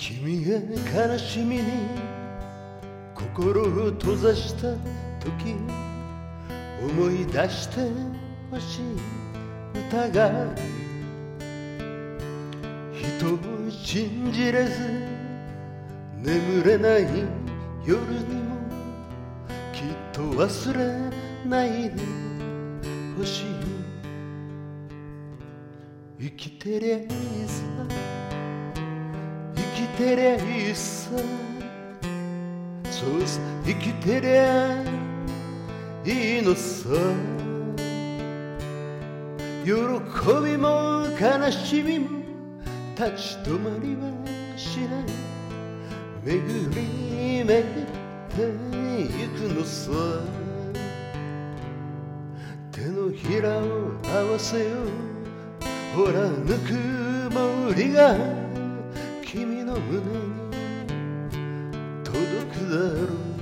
君が悲しみに心を閉ざした時、思い出してほしい歌がある。人を信じれず眠れない夜にもきっと忘れないでほしい。生きてりゃいいさ、生きてりゃいいさ、そうさ、生きてりゃいいのさ。喜びも悲しみも立ち止まりはしない。巡り巡ってゆくのさ。手のひらを合わせよう、ほらぬくもりが君の胸に届くだろう。